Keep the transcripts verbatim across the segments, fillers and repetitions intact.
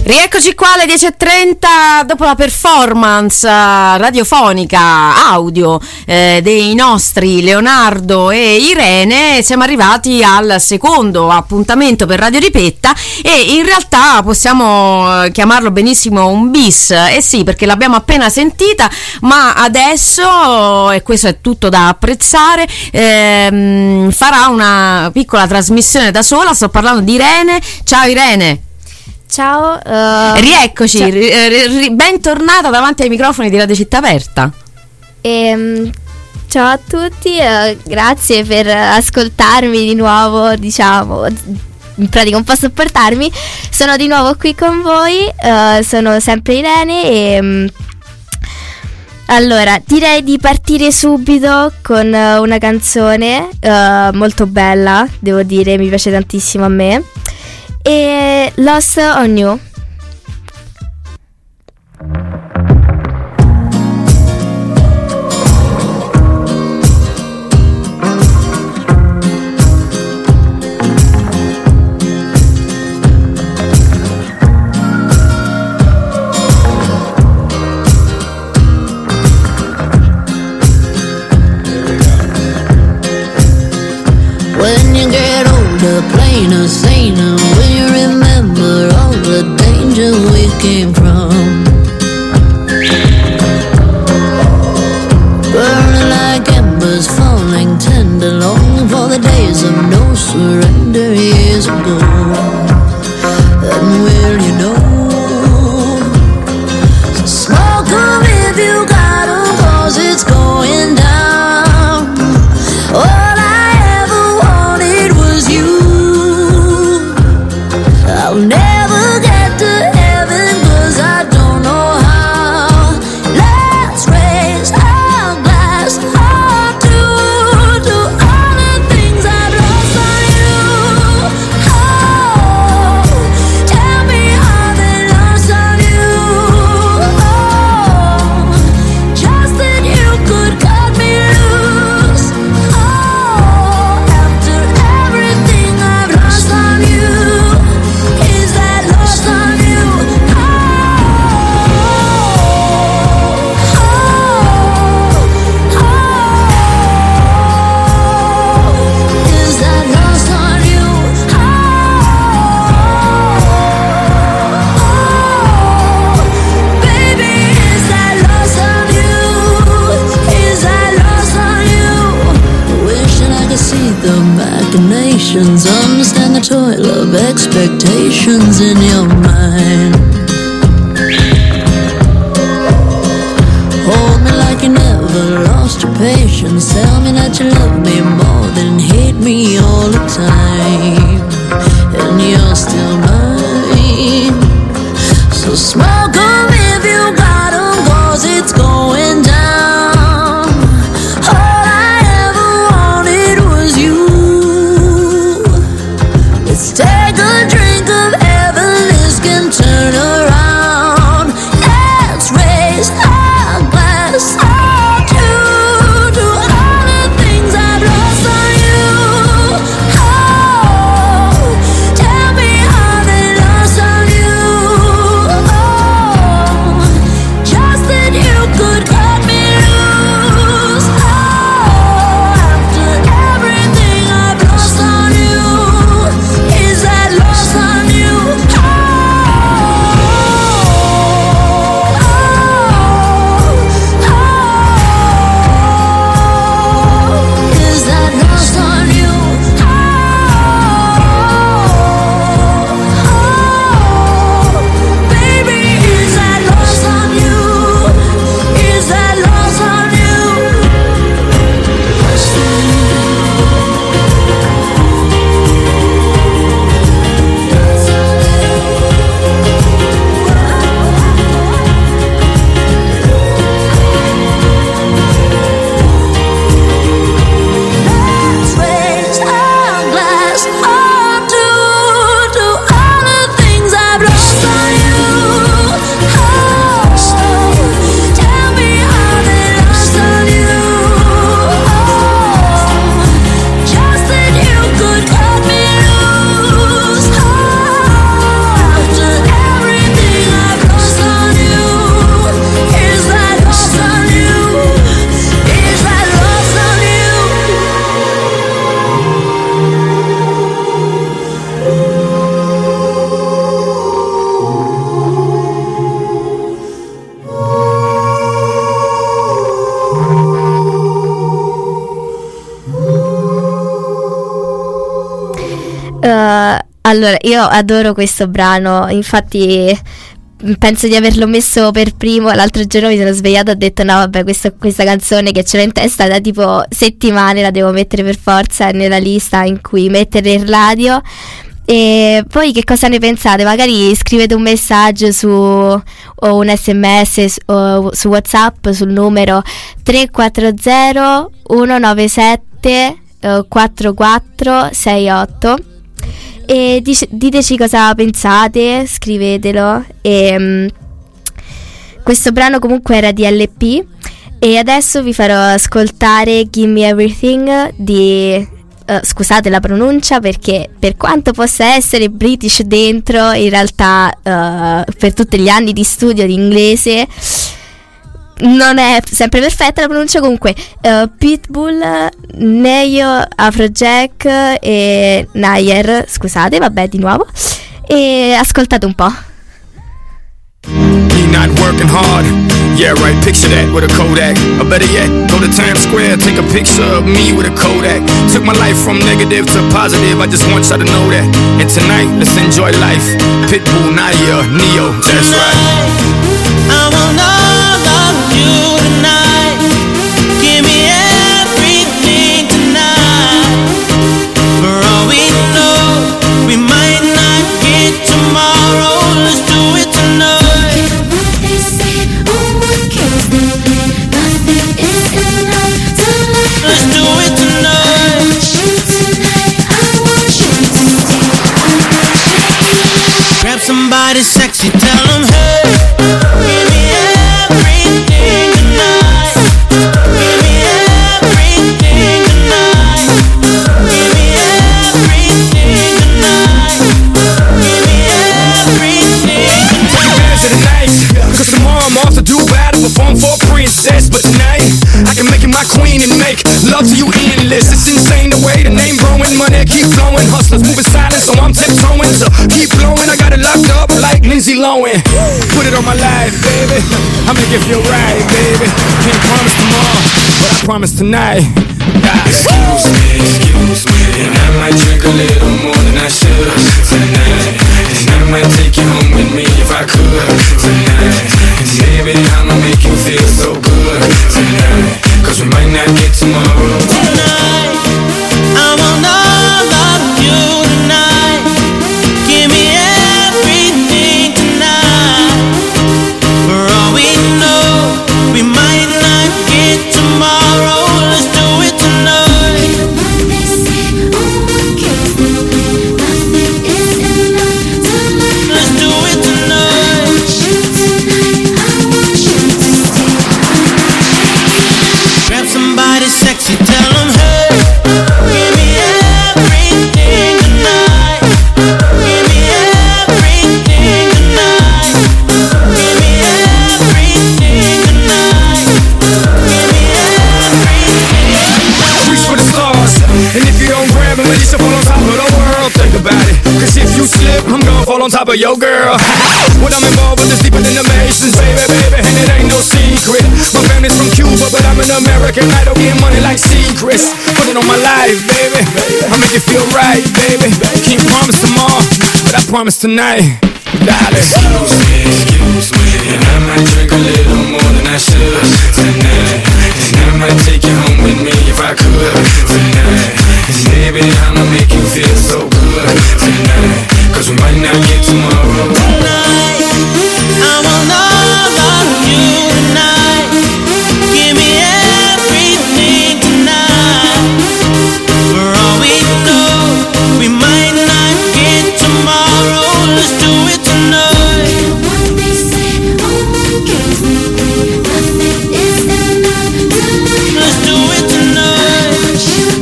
Rieccoci qua alle dieci e trenta dopo la performance radiofonica audio eh, dei nostri Leonardo e Irene. Siamo arrivati al secondo appuntamento per Radio Ripetta e in realtà possiamo chiamarlo benissimo un bis, eh sì, perché l'abbiamo appena sentita, ma adesso, e questo è tutto da apprezzare, ehm, farà una piccola trasmissione da sola. Sto parlando di Irene. Ciao Irene. Ciao, uh, rieccoci, ciao. Ri, ri, bentornata davanti ai microfoni di Radio Città Aperta. E, ciao a tutti, uh, grazie per ascoltarmi di nuovo, diciamo, in pratica un po' sopportarmi. Sono di nuovo qui con voi, uh, sono sempre Irene e um, allora direi di partire subito con uh, una canzone uh, molto bella, devo dire, mi piace tantissimo a me. E Lost on You. When you get older, plainer, saner, will you remember all the danger we came from? Burning like embers, falling tender, longing for the days of no surrender years ago. And will you know? So smoke 'em if you got 'em, 'cause it's going down. Oh, I'll never get to heaven 'cause I don't know how. Let's raise our glass up to, to all the things I've lost on you. Oh, tell me how they lost on you. Oh, just that you could cut me loose. Oh, after everything I've lost on you. Understand the toil of expectations in your mind. Hold me like you never lost your patience. Tell me that you love me more than hate me all the time. And you're still mine. So smoke 'em if you got 'em, 'cause it's going down. All I ever wanted was you. Let's take a drink of heaven, this can turn around. Let's raise our glass up to, to all the things I've lost on you. Oh, tell me how they lost on you. Oh, Uh, allora, io adoro questo brano, infatti penso di averlo messo per primo. L'altro giorno mi sono svegliata e ho detto no vabbè, questa, questa canzone che ce l'ho in testa da tipo settimane, la devo mettere per forza nella lista in cui mettere il radio. E poi che cosa ne pensate? Magari scrivete un messaggio su o un sms su, o su WhatsApp sul numero tre quattro zero uno nove sette quattro quattro sei otto e dice, diteci cosa pensate, scrivetelo. E, um, questo brano comunque era di L P e adesso vi farò ascoltare Give Me Everything di uh, scusate la pronuncia, perché per quanto possa essere British dentro, in realtà uh, per tutti gli anni di studio di inglese non è sempre perfetta la pronuncia. Comunque uh, Pitbull, Neo, Afrojack e Nayer, scusate, vabbè di nuovo, e ascoltate un po'. Me not working hard, yeah right, picture that with a Kodak. Or better yet, go to Times Square, take a picture of me with a Kodak. Took my life from negative to positive, I just want y'all to know that. And tonight, let's enjoy life. Pitbull, Nayer, Neo, that's right. I want all of you tonight. Give me everything tonight. For all we know, we might not get tomorrow. Let's do it tonight. Let's do it tonight. Grab somebody sexy, tell them hey. Give me everything tonight. Give me everything tonight. Give me everything tonight. Give me everything Dance of the night, cause tomorrow I'm off to Dubai to perform for a princess. But tonight, I can make you my queen and make love to you endless. It's insane the way the name growing, money keep flowing. Hustlers moving silent, so I'm tiptoeing. So keep blowing, I got it locked up like Lindsay Lohan. Put it on my life, baby, I make it feel right, baby. Can't promise tomorrow, but I promise tonight. Excuse me, excuse me, and I might drink a little more than I should tonight. And I might take you home with me if I could tonight. And baby, I'ma make you feel so good tonight. Cause we might not get tomorrow. tonight. I want all of you tonight. Give me everything tonight. For all we know, we might not get tomorrow. Let's do it tonight. Let's do it tonight. Grab somebody sexy, tell them hey. Give me everything tonight. Give me everything tonight. Give me everything tonight. Give me everything. Reach for the stars, and if you don't grab them, at least you'll fall on top of the world. Think about it, cause if you slip, I'm gonna fall on top of your girl. What I'm involved with is deeper than the Masons, baby, baby, and it ain't no secret. My family's from Cuba, but I'm an American idol, getting money like secrets. Put it on my life, baby, I make it feel right, baby. Can't promise tomorrow, but I promise tonight. Darling. Excuse me, excuse me, and I might drink a little more than I should tonight. And I might take you home with me if I could tonight. And baby, I'ma make you feel so good tonight. Cause we might not get tomorrow. Tonight, I want all of you tonight. Give me everything tonight. For all we know, we might not get tomorrow. Let's do it tonight. Let's do it tonight.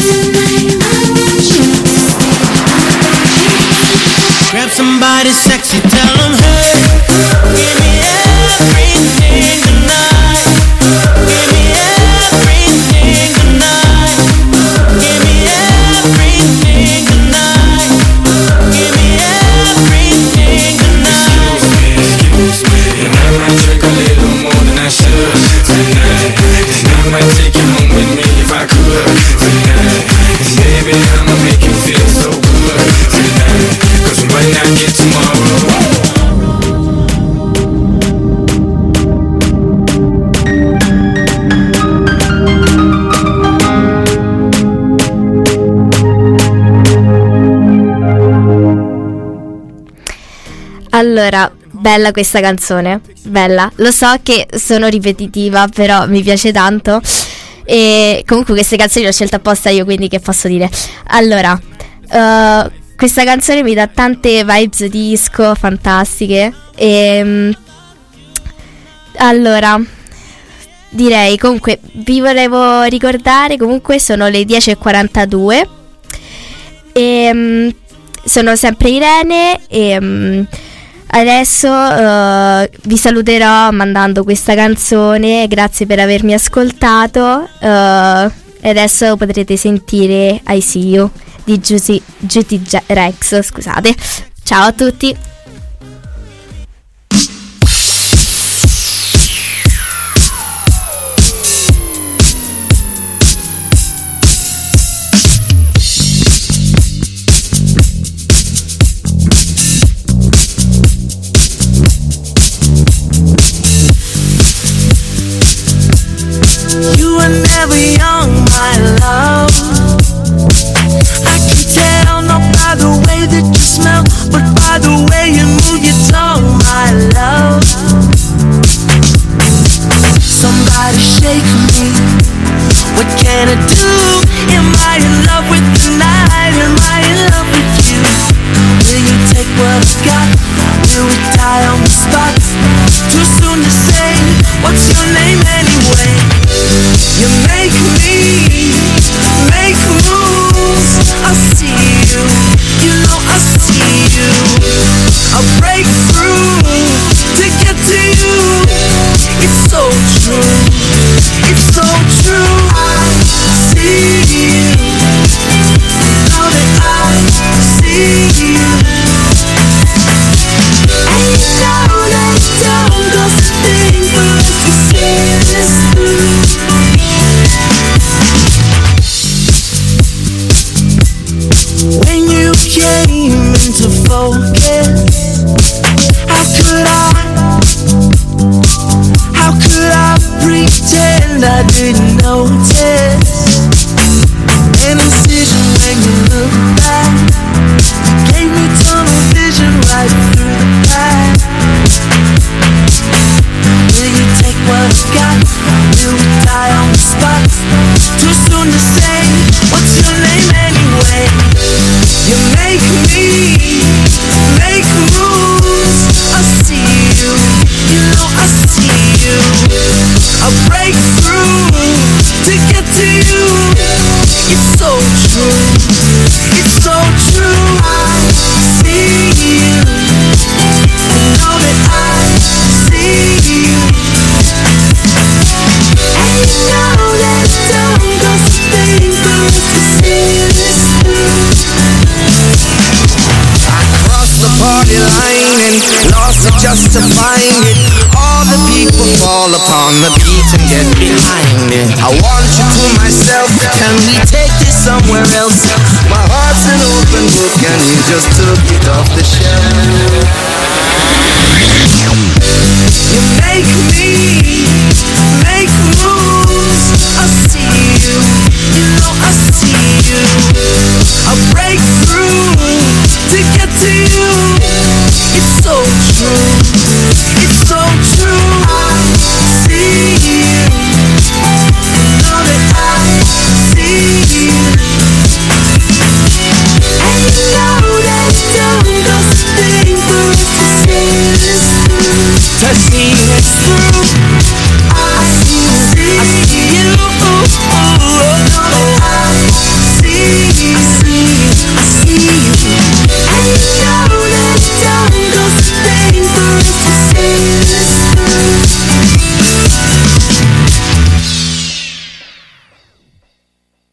Grab somebody sexy, tell them hey. Give me everything tonight. Give me everything tonight. Give me everything tonight. Give me everything tonight. Excuse me, and I might drink a little more than I should tonight. And I might take you home with me if I could tonight. And baby, I'ma make you feel so good tonight. Allora, bella questa canzone, bella. Lo so che sono ripetitiva, però mi piace tanto. E comunque queste canzoni le ho scelte apposta io, quindi che posso dire? Allora, uh, questa canzone mi dà tante vibes disco fantastiche. E um, allora, direi comunque vi volevo ricordare, comunque sono le dieci e quarantadue e um, sono sempre Irene e um, adesso uh, vi saluterò mandando questa canzone. Grazie per avermi ascoltato, uh, e adesso potrete sentire I See You di Juicy, Juicy Rex, scusate. Ciao a tutti. You were never young, my love. I can tell not by the way that you smell, but by the way you move your tongue, my love. Somebody shake me. What can I do? Am I in love with the night? Am I in love with you? Will you take what I got? Will we die on the spot? Too soon to say. What's your name anyway? You make me make moves. I see you, you know I see you. I break through to get to you. It's so true, it's so true. I see you, know that I see you. And you know that time does a thing for us to see this through. When you came into focus, how could I, how could I pretend I didn't notice? An incision when you look back, you gave me tunnel vision right through the path. Will you take what I got? Will we die on the spot? Too soon to say. What's your name anyway? You make me make moves. I see you, you know I see you. I break through to get to you. It's so true, it's so true. I see you, you know that I see you. And you know that time does a thing for us to see this through. I crossed the party line and lost it just to find it. All the people fall upon the beat and get behind it. I want you to myself, can we take this somewhere else? My heart's an open book and you just took it off the shelf. You make me